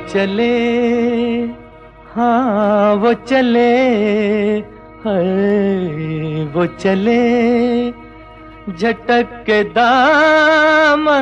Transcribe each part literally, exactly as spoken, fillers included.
चले, हाँ वो चले, है वो चले, झटक के दामन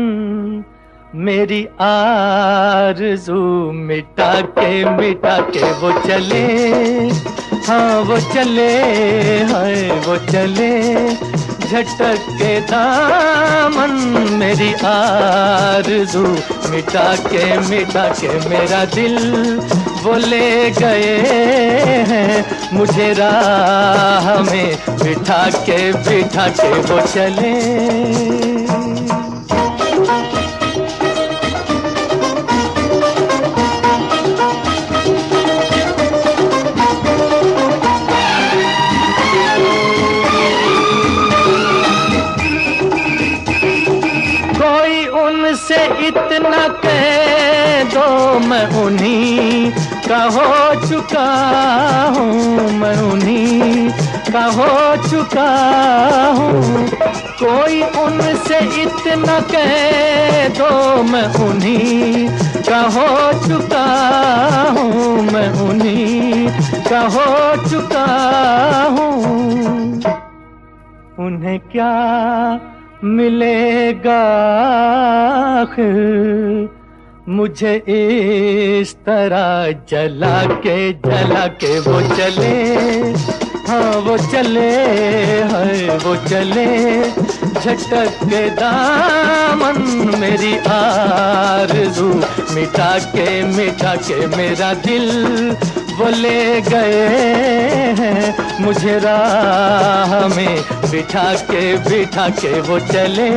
मेरी आरज़ू मिटा के मिटा के वो चले, हाँ वो चले, है वो चले, झटक के दामन मेरी आरज़ू मिटा के मिटा के मेरा दिल वो ले गए हैं मुझे राह में बिठा के बिठा के वो चले। कोई उनसे इतना कह दो मैं उन्हीं का हो चुका हूँ, मैं उन्हीं का हो चुका हूँ। कोई उनसे इतना कह दो मैं उन्हीं का हो चुका हूँ, मैं उन्हीं का हो चुका हूँ। उन्हें क्या मिलेगा आखिर मुझे इस तरह जला के जला के वो चले, हाँ वो चले, है वो चले, झटक के दामन मेरी आरज़ू मिटा के मिटा के मेरा दिल वो ले गए हैं मुझे राह में बिठा के बिठा के वो चले।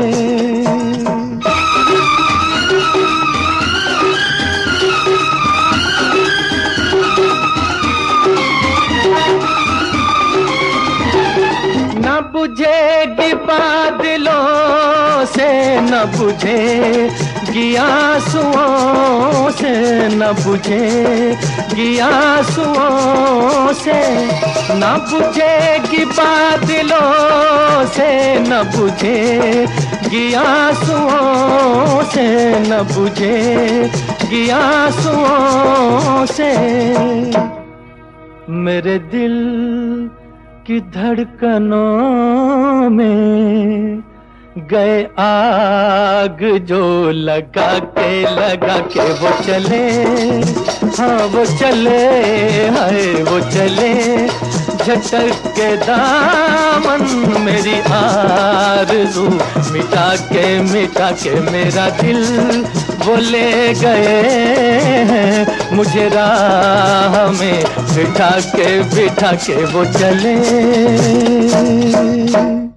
न बुझेगी बादलों से, न बुझेगी आंसुओं से, न बुझेगी आंसुओं से, न बुझेगी बादलों से, न बुझेगी आंसुओं से, न बुझेगी आंसुओं से। मेरे दिल की धड़कनों में गए आग जो लगा के लगा के वो चले, हाँ वो चले, हाय वो चले, झटक के दामन मेरी आरज़ू मिटा के मिटा के मेरा दिल वो ले गए हैं मुझे राह में बिठा के बिठा के वो चले।